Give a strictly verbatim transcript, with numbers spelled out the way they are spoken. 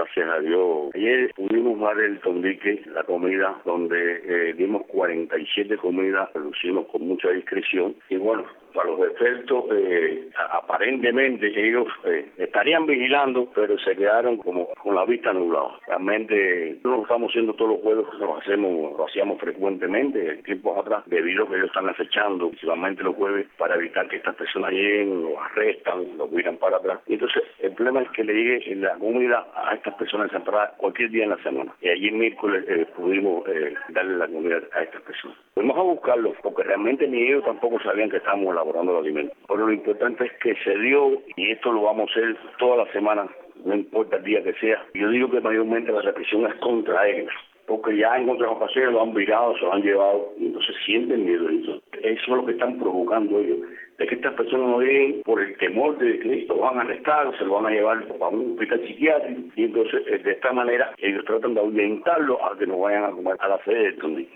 Gracias a Dios. Ayer pudimos dar el tondique, la comida, donde eh, dimos cuarenta y siete comidas, lo hicimos con mucha discreción. Y bueno, para los efectos, eh, aparentemente ellos eh, estarían vigilando, pero se quedaron como con la vista nublada. Realmente no lo estamos haciendo todos los jueves, lo hacemos, lo hacíamos frecuentemente, tiempos atrás, debido a que ellos están acechando, principalmente los jueves, para evitar que estas personas lleguen, los arrestan, los miran para atrás. Y entonces, el problema es que le llegue la comida a estas personas desamparadas cualquier día en la semana. Y ayer miércoles eh, pudimos eh, darle la comida a estas personas. Fuimos a buscarlos, porque realmente ni ellos tampoco sabían que estábamos elaborando los alimentos. Pero lo importante es que se dio, y esto lo vamos a hacer toda la semana, no importa el día que sea. Yo digo que mayormente la represión es contra ellos, porque ya en otras ocasiones lo han virado, se lo han llevado, y entonces sienten miedo. Eso es lo que están provocando ellos, de que estas personas no lleguen por el temor de que lo van a arrestar, se lo van a llevar a un hospital psiquiátrico, y entonces de esta manera ellos tratan de ahuyentarlo a que no vayan a comer a la sede del tondique.